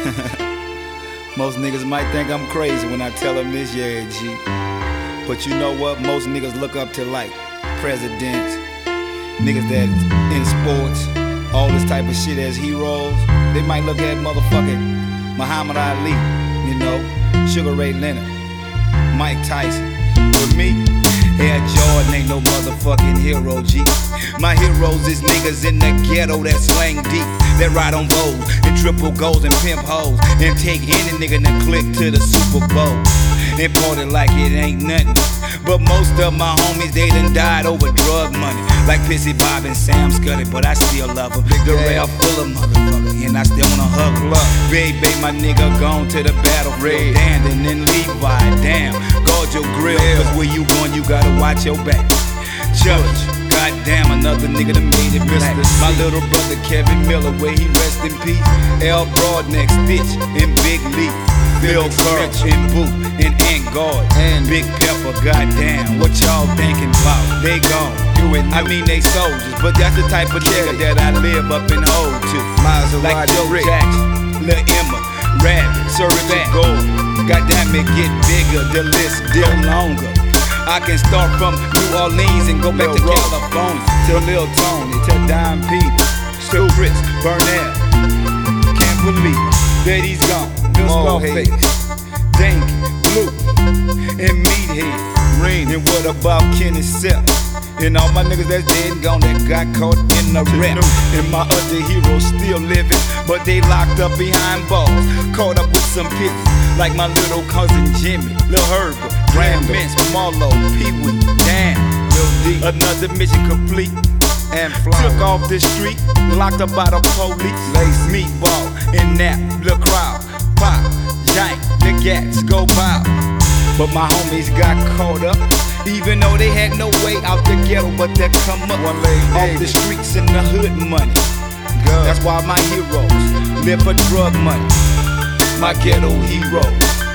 Most niggas might think I'm crazy when I tell them this, yeah, G. But you know what? Most niggas look up to like presidents, niggas that in sports, all this type of shit as heroes. They might look at motherfucking Muhammad Ali, you know, Sugar Ray Leonard, Mike Tyson. With me, Air Jordan ain't no motherfucking hero, G. My heroes is niggas in the ghetto that slang deep, that ride on Vogue and triple goals and pimp hoes, and take any nigga in the click to the Super Bowl and party like it ain't nothing. But most of my homies, they done died over drug money, like Pissy Bob and Sam Scuddy, but I still love them. The rail full of motherfucker, and I still wanna hug love. Baby, my nigga gone to the battlefield, Dandon and Levi, damn, guard your grill, cause where you going, you gotta watch your back. Judge, goddamn, another nigga that made it black. My little brother Kevin Miller, where he rest in peace. L. Broadneck, Stitch, and Big Lee. Bill Curl, and Boo, and Ant Guard, and Big Pepper, goddamn, what y'all thinking about? They gone, I mean they soldiers, but that's the type of nigga that I live up and hold to. Like Joe Jackson, Lil Emma, Rabbit, Sir Fat Gold. Goddamn it, get bigger, the list still longer. I can start from New Orleans and go back to California, to Lil Tony, to Don Peter, to Chris Burnell. Can't believe that he's gone. Lil Scarface, Danky, Blue, and Meathead, Rain. And what about Kenny Seth? And all my niggas that's dead and gone that got caught in the rap. And my other heroes still living, but they locked up behind bars, caught up with some people, like my little cousin Jimmy, Lil Herbert, Graham Vince, Marlo, Pee-wee, damn, Lil D. Another mission complete, and took off the street, locked up by the police. Lace, Meatball, and Nap, Lil Crowd, Pop, Jank, the Gats go by. But my homies got caught up, even though they had no way out the ghetto but they come up off the streets and the hood money. That's why my heroes live for drug money. My ghetto heroes,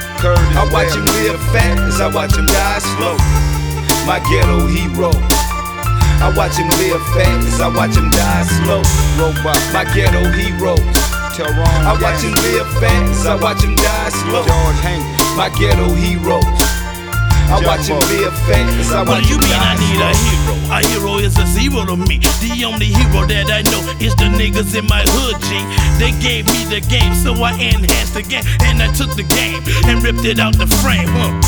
I watch him live fast, I watch him die slow. My ghetto heroes, I watch him live fast, I watch him die slow. My ghetto heroes, I watch him live fast, I watch him die slow. My ghetto heroes, I watch him live fast, I watch him die slow. What do you mean I need a hero? A hero is a zero to me. The only hero that I know is the niggas in my hood, G. They gave me the game, so I enhanced the game, and I took the game and ripped it out the frame,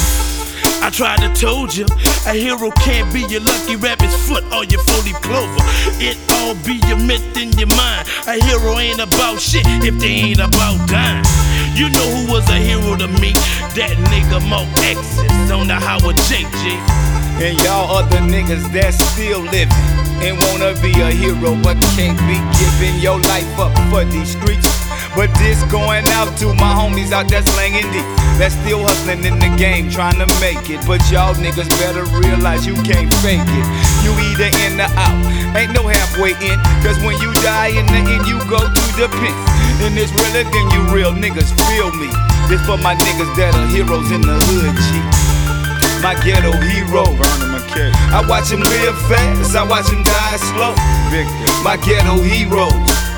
I tried to told you, a hero can't be your lucky rabbit's foot or your 40 clover. It all be your myth in your mind. A hero ain't about shit if they ain't about dying. You know who was a hero to me? That nigga Mo Exes on the Howard JG. And y'all other niggas that still living and wanna be a hero but can't be giving your life up for these streets. But this going out to my homies out there slanging deep, that's still hustling in the game trying to make it. But y'all niggas better realize you can't fake it. You either in or out, ain't no halfway in, cause when you die in the end you go to the pen. And it's realer than you real niggas, feel me. This for my niggas that are heroes in the hood, G. My ghetto hero, I watch him live fast, I watch him die slow. My ghetto heroes,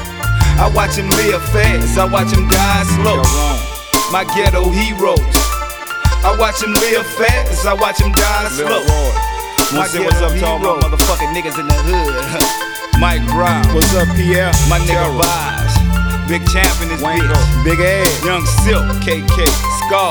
I watch him live fast, I watch him die slow. My ghetto heroes, I watch him live fast, I watch him die slow. My ghetto what's up to all my motherfucking niggas in the hood. Mike Brown, what's up Pierre? My nigga Vibes, Big Champ in this bitch, Big Ed, Young Silk, KK, Skull,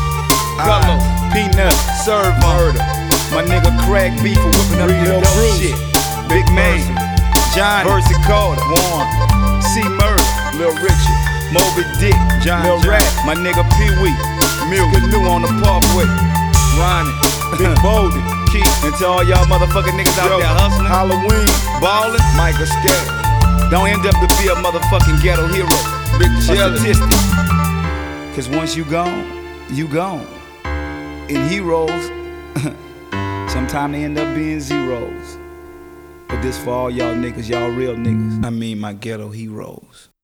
Color, Peanut, Serve Murder. My nigga Craig B for whipping up the dope shit. Big Man, John, Versi Carter, Warren, C Murder, Lil Richard, Moby Dick, John Lil Rat, my nigga Pee-wee, Milk New on the Parkway, Ronnie, Big Bolden, Keith, and to all y'all motherfucking niggas out there hustling, Halloween, ballin', Micah Scatter. Don't end up to be a motherfucking ghetto hero, Big statistic. Cause once you gone, you gone. And heroes, sometimes they end up being zeros. But this for all y'all niggas, y'all real niggas. I mean my ghetto heroes.